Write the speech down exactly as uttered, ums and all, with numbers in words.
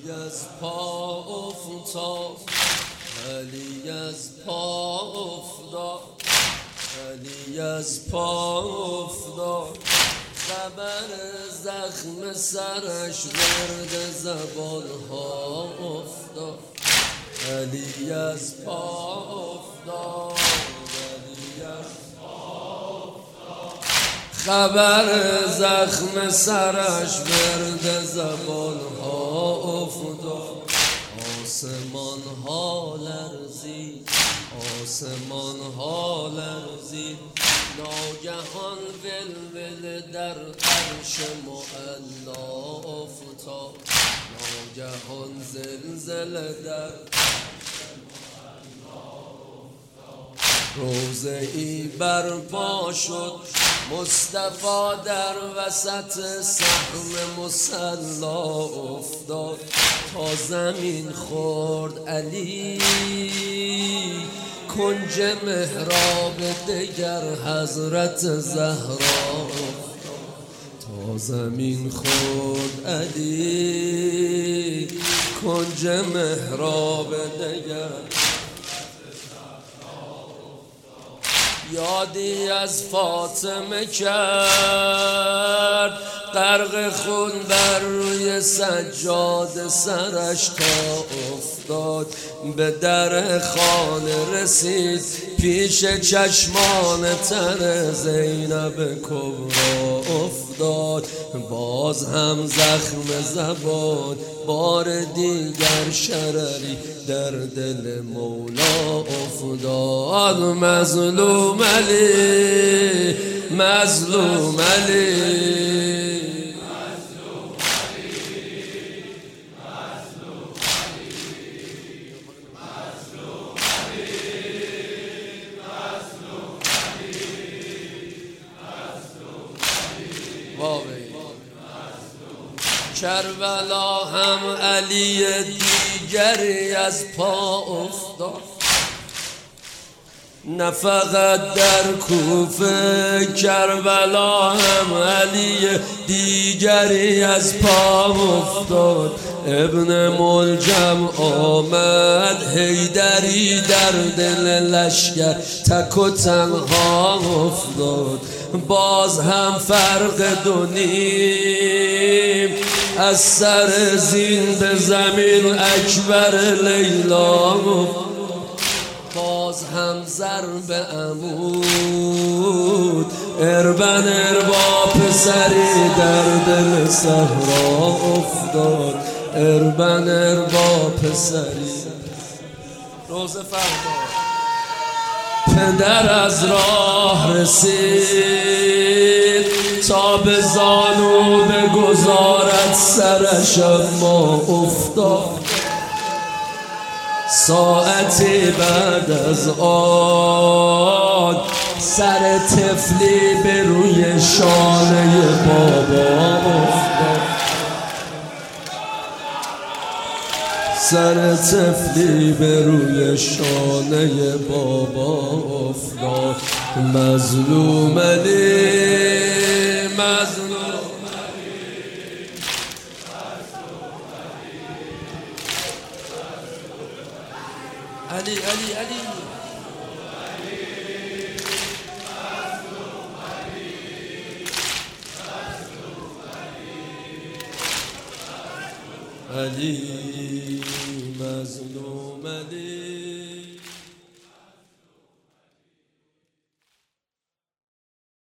از پا افتاد، علی از پا افتاد، علی از پا افتاد. خبر زخم سرش ورد زبان ها افتاد، علی از پا افتاد، علی از خبر زخم سرش ورد زبان ها افتاد. آسمان ها لرزید، آسمان ها لرزید. ناگهان ولول در عرش معلا افتاد، ناگهان زلزله در روزه ای برپا شد. مصطفی در وسط صحن مصلا افتاد. تا زمین خورد علی کنج محراب دگر حضرت زهرا افتاد. تا زمین خورد علی کنج محراب دگر. یادی از فاطمه کرد غرق خون بر روی سجاد سرش تا افتاد. به در خانه رسید پیش چشمان تر زینب کبرا افتاد. باز هم زخم زبان بار دیگر شرری در دل مولا افتاد. مظلوم علی، مظلوم علی، کربلا هم علی دیگری از پا افتاد. نه فقط در کوفه، کربلا هم علی دیگری از پا افتاد. ابن ملجم آمد، حیدری در دل لشکر تک و تنها افتاد. باز هم فرق دو نیم از سر زین به زمین اکبر لیلا. باز هم ضرب عمود اربن اربا پسری در دل صحرا افتاد. اربن اربا پسری روز فردا پدر از راه رسید تا به زانو بگذارد سرش، اما افتاد. ساعتی بعد از آن سر طفلی به روی شانه بابا افتاد. سر طفلی به روی شانه بابا افتاد. مظلوم علی، مظلوم علی، علی علی علی علی مظلوم.